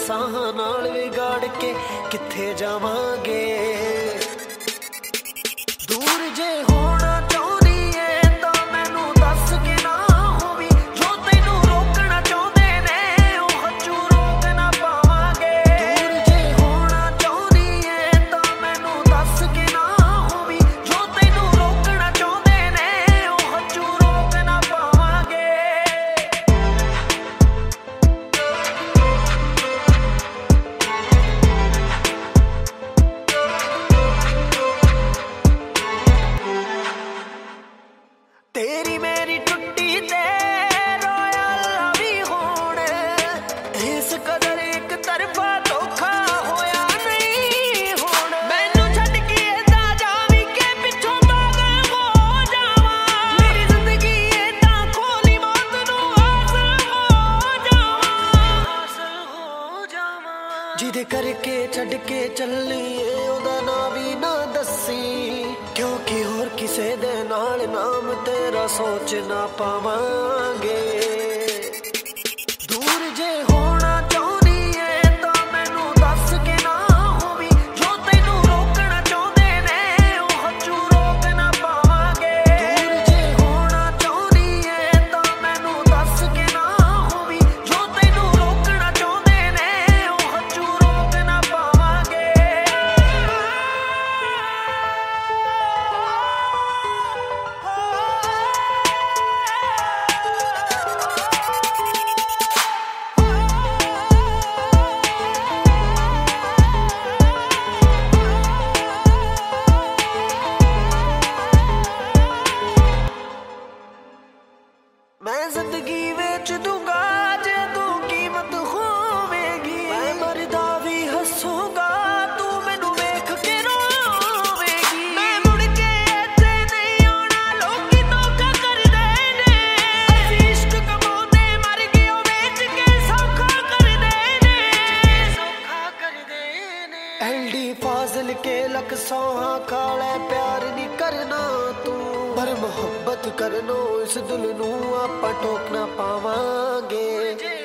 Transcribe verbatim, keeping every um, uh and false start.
ਸਾਹਾਂ ਨਾਲ ਵਿਗਾੜ ਕੇ ਕਿੱਥੇ ਜਾਵਾਂਗੇ। ਦੂਰ ਜੇ ਹੋਣਾ ਚਾਹੁੰਦੀ ਏ ਤਾਂ ਮੈਨੂੰ ਦੱਸ ਕੇ ਨਾ ਹੋਵੀਂ, ਜੋ ਤੈਨੂੰ ਰੋਕਣਾ ਚਾਹੁੰਦੇ ਨੇ ਉਹ ਹੱਥੋਂ ਰੋਕ ਨਾ ਪਾਵਾਂਗੇ। ਦੂਰ ਜੇ ਹੋਣਾ ਚਾਹੁੰਦੀ ਏ ਤਾਂ ਮੈਨੂੰ ਦੱਸ ਕੇ ਨਾ ਹੋਵੀਂ, ਜੋ ਤੈਨੂੰ ਰੋਕਣਾ ਚਾਹੁੰਦੇ ਨੇ ਉਹ ਹੱਥੋਂ ਰੋਕ ਨਾ ਪਾਵਾਂਗੇ। ਤੇਰੀ ਮੇਰੀ ਟੁੱਟੀ ਤੇ ਰੋਇਆ ਵੀ ਹੁਣ, ਇਸ ਕਦਰ ਇੱਕ ਤਰਫਾ ਧੋਖਾ ਹੋਇਆ ਨਹੀਂ ਹੁਣ। ਮੈਨੂੰ ਛੱਡ ਕੇ ਏਦਾਂ ਜਾਵੀਂ ਕਿ ਪਿੱਛੋਂ ਪਾਗਲ ਹੋ ਜਾਵਾਂ, ਮੇਰੀ ਜ਼ਿੰਦਗੀ ਏਦਾਂ ਖੋਲੀ ਮੌਤ ਨੂੰ ਹਾਸਲ ਹੋ ਜਾਵਾਂ, ਹਾਸਲ ਹੋ ਜਾਵਾਂ। ਜਿਹਦੇ ਕਰਕੇ ਛੱਡ ਕੇ ਚੱਲੀ ਏ ਉਹਦਾ ਨਾਂ ਵੀ ਨਾ ਦੱਸੀ, ਕਿਉਂਕਿ ਹੋਰ ਕਿਸੇ ਦੇ ਨਾਲ ਨਾਮ ਤੇਰਾ ਸੋਚ ਨਾ ਪਾਵਾਂਗੇ। ਦੂਰ ਜੇ ਹੋਣਾ ਚਾਹੁੰਦੀ ਏ ਤਾਂ ਮੈਨੂੰ ਦੱਸ ਕੇ ਨਾ ਹੋਵੀਂ, ਜੋ ਤੈਨੂੰ ਰੋਕਣਾ ਚਾਹੁੰਦੇ ਨੇ ਉਹ ਹੱਥੋਂ ਰੋਕ ਨਾ ਪਾਵਾਂਗੇ। ਦੂਰ ਜੇ ਹੋਣਾ ਚਾਹੁੰਦੀ ਏ ਤਾਂ ਮੈਨੂੰ ਦੱਸ ਕੇ ਨਾ ਹੋਵੀਂ, ਜੋ ਤੈਨੂੰ ਰੋਕਣਾ ਚਾਹੁੰਦੇ ਨੇ ਉਹ ਹੱਥੋਂ ਰੋਕ ਨਾ ਪਾਵਾਂਗੇ। ਮੈਂ ਜ਼ਿੰਦਗੀ ਵੇਚ ਦੂੰਗਾ ਜੇ ਤੂੰ ਕੀਮਤ ਹੋਵੇਗੀ, ਮੈਂ ਮਰਦਾ ਵੀ ਹੱਸੂਗਾ ਤੂੰ ਮੈਨੂੰ ਵੇਖ ਕੇ ਰੋਵੇਗੀ। ਮੈਂ ਮੁੜ ਕੇ ਇੱਥੇ ਨਹੀਂ ਆਉਣਾ, ਲੋਕੀ ਧੋਖਾ ਕਰਦੇ ਨੇ, ਅਸੀਂ ਇਸ਼ਕ ਕਮਾਉਂਦੇ ਮਰ ਗਏ ਉਹ ਵੇਚ ਕੇ ਸੌਖਾ ਕਰਦੇ ਨੇ, ਸੌਖਾ ਕਰਦੇ ਨੇ। ਐਲ ਡੀ ਫਾਜ਼ਿਲ ਕੇ ਲੱਖ ਸੌਹਾਂ ਖਾਲੇ ਪਿਆਰ ਨਹੀਂ ਕਰਨਾ ਤੂੰ, ਪਰ ਮੁਹੱਬਤ ਕਰਨੋਂ ਇਸ ਦਿਲ ਨੂੰ ਆਪਾਂ ਟੋਕ ਨਾ ਪਾਵਾਂਗੇ।